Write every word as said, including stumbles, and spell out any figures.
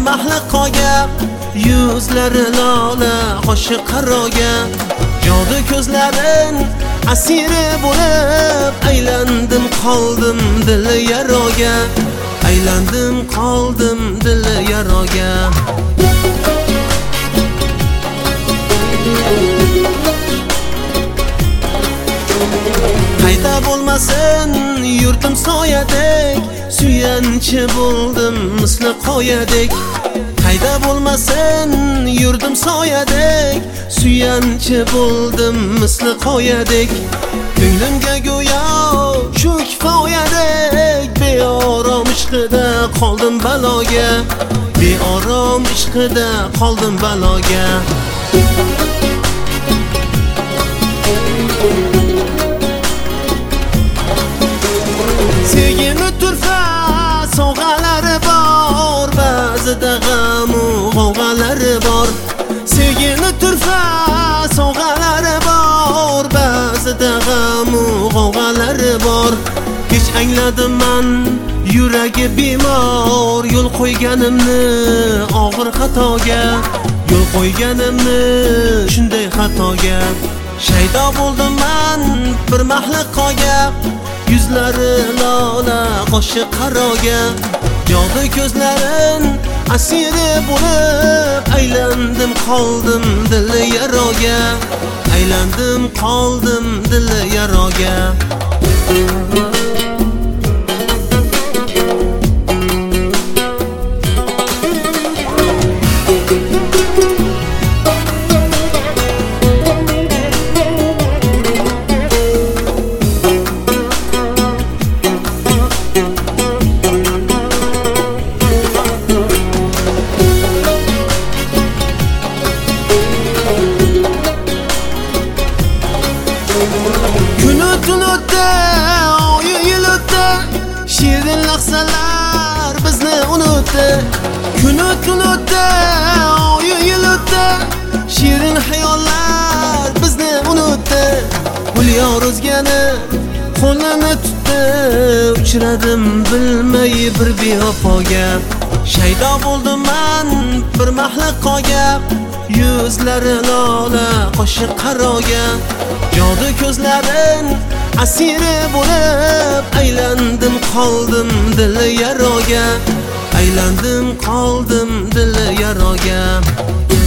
mahli qoya, yuzlari lola qoshi qaroga. Jodu ko'zlarin asiri bo'lib, aylandim qoldim dili yaroga. Aylandim qoldim dili yaroga. Qayda bo'lmasin yurtim soyadek, suyanchi bo'ldim misli qoyadek. Qayda bo'lmasin yurtim soyadek, suyanchi bo'ldim misli qoyadek. Ko'nglimga go'yo shu kifoyadek, beorom ishqida qoldim baloga. Beorom ishqida qoldim baloga. Sevgini turfa sovg'alari bor, ba'zida g'am u g'ovg'alari bor. Sevgini turfa sovg'alari bor, ba'zida g'am u g'ovg'alari bor. Kech angladim man yuragi bemor, yo'l qo'yganimni og'ir xatoga. Yo'l qo'yganimni shunday xatoga. Shaydo bo'ldim man bir mahli qoya, yuzlari lola qoshi qaroga. Jodu ko'zlarin asiri bo'lib, aylandim qoldim dili yaroga. Aylandim qoldim dili yaroga. Kuni tun o'tdi, oyi yil o'tdi, shirin lahzalar bizni unutdi. Kuni tun o'tdi, oyi yil o'tdi, shirin xayollar bizni unutdi. Gulyor o'zgani qo'lini tutdi, uchradim bilmay bir bevafoga. Shaydo bo'ldim man bir mahli qoya, yuzlari lola qoshi qaroga. Jodu ko'zlarin asiri bo'lib, aylandim qoldim dili yaroga. Aylandim qoldim dili yaroga.